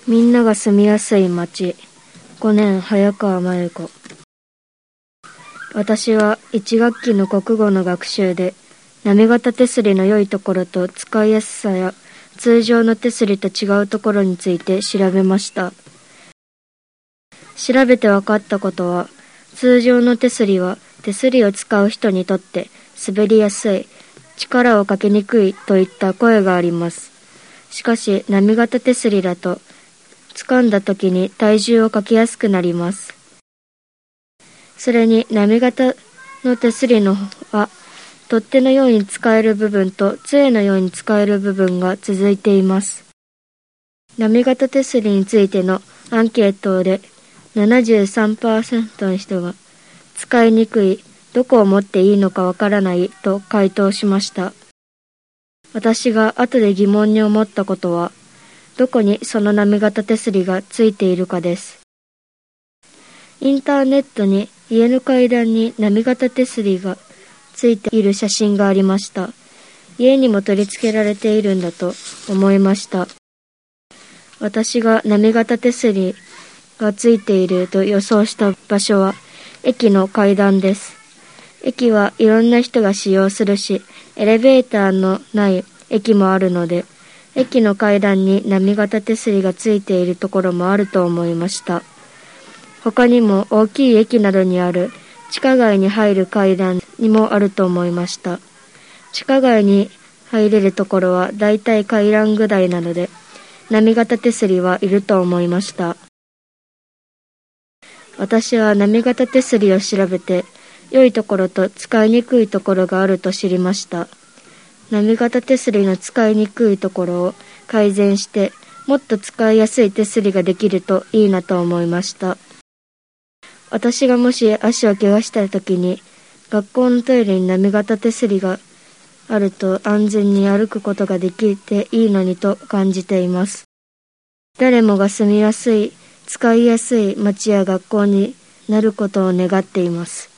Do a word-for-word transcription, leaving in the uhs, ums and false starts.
みんなが住みやすい町。ごねん早川真由子。私はいち学期の国語の学習で波形手すりの良いところと使いやすさや通常の手すりと違うところについて調べました。調べて分かったことは、通常の手すりは手すりを使う人にとって滑りやすい、力をかけにくいといった声があります。しかし波形手すりだと掴んだ時に体重をかけやすくなります。それに波形の手すりのは取っ手のように使える部分と杖のように使える部分が続いています。波形手すりについてのアンケートで ななじゅうさんパーセント の人が使いにくい、どこを持っていいのかわからないと回答しました。私が後で疑問に思ったことは、どこにその波形手すりがついているかです。インターネットに家の階段に波形手すりがついている写真がありました。家にも取り付けられているんだと思いました。私が波形手すりがついていると予想した場所は駅の階段です。駅はいろんな人が使用するし、エレベーターのない駅もあるので、駅の階段に波形手すりがついているところもあると思いました。他にも大きい駅などにある地下街に入る階段にもあると思いました。地下街に入れるところはだいたい階段ぐらいなので、波形手すりはいると思いました。私は波形手すりを調べて、良いところと使いにくいところがあると知りました。波形手すりの使いにくいところを改善して、もっと使いやすい手すりができるといいなと思いました。私がもし足を怪我したときに、学校のトイレに波形手すりがあると安全に歩くことができていいのにと感じています。誰もが住みやすい、使いやすい町や学校になることを願っています。